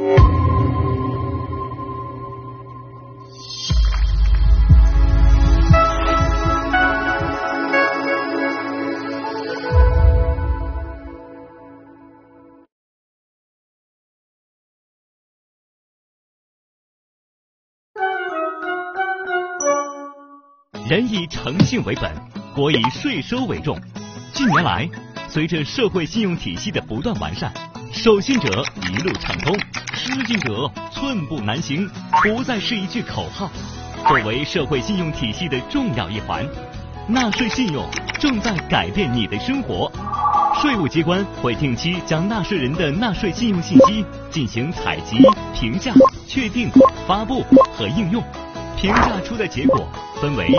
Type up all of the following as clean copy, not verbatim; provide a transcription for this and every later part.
人以诚信为本，国以税收为重。近年来，随着社会信用体系的不断完善，守信者一路畅通，失信者寸步难行，不再是一句口号。作为社会信用体系的重要一环，纳税信用正在改变你的生活。税务机关会定期将纳税人的纳税信用信息进行采集、评价、确定、发布和应用。评价出的结果分为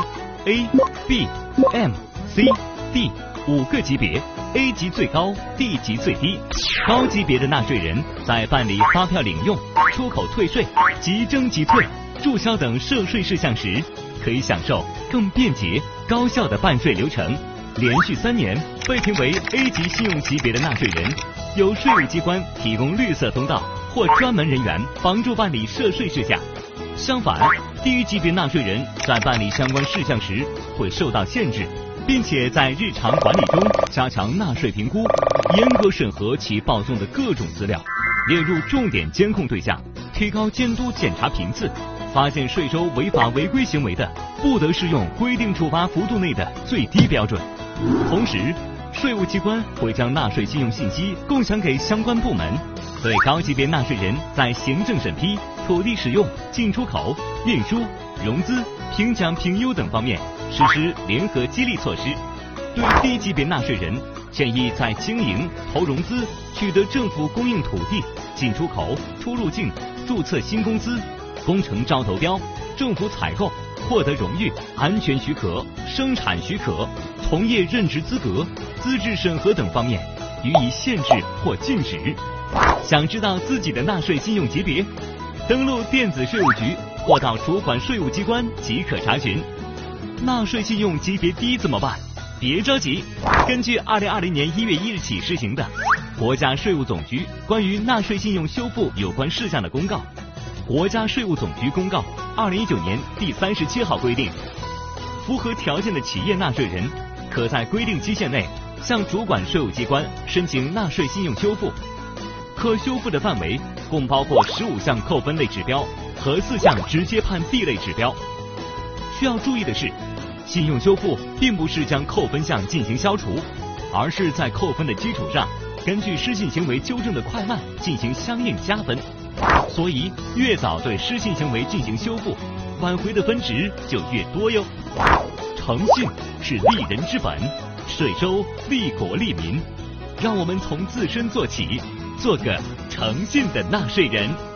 A、B、M、C、D 5个级别 ，A 级最高 ，D 级最低。高级别的纳税人在办理发票领用、出口退税、即征即退、注销等涉税事项时，可以享受更便捷、高效的办税流程。连续3年被评为 A 级信用级别的纳税人，由税务机关提供绿色通道或专门人员帮助办理涉税事项。相反，低级别纳税人在办理相关事项时会受到限制，并且在日常管理中加强纳税评估，严格审核其报送的各种资料，列入重点监控对象，提高监督检查频次。发现税收违法违规行为的，不得适用规定处罚幅度内的最低标准。同时，税务机关会将纳税信用信息共享给相关部门，对高级别纳税人在行政审批、土地使用、进出口、运输、融资、评奖评优等方面实施联合激励措施。对低级别纳税人，建议在经营、投融资、取得政府供应土地、进出口、出入境、注册新公司、工程招投标、政府采购、获得荣誉、安全许可、生产许可、从业任职资格、资质审核等方面予以限制或禁止。想知道自己的纳税信用级别？登录电子税务局或到主管税务机关即可查询。纳税信用级别低怎么办？别着急，根据2020年1月1日起施行的国家税务总局关于纳税信用修复有关事项的公告，国家税务总局公告2019年第37号规定，符合条件的企业纳税人可在规定期限内向主管税务机关申请纳税信用修复，可修复的范围共包括15项扣分类指标和4项直接判 B 类指标。需要注意的是，信用修复并不是将扣分项进行消除，而是在扣分的基础上，根据失信行为纠正的快慢进行相应加分。所以越早对失信行为进行修复，挽回的分值就越多哟。诚信是利人之本，税收利国利民，让我们从自身做起，做个诚信的纳税人。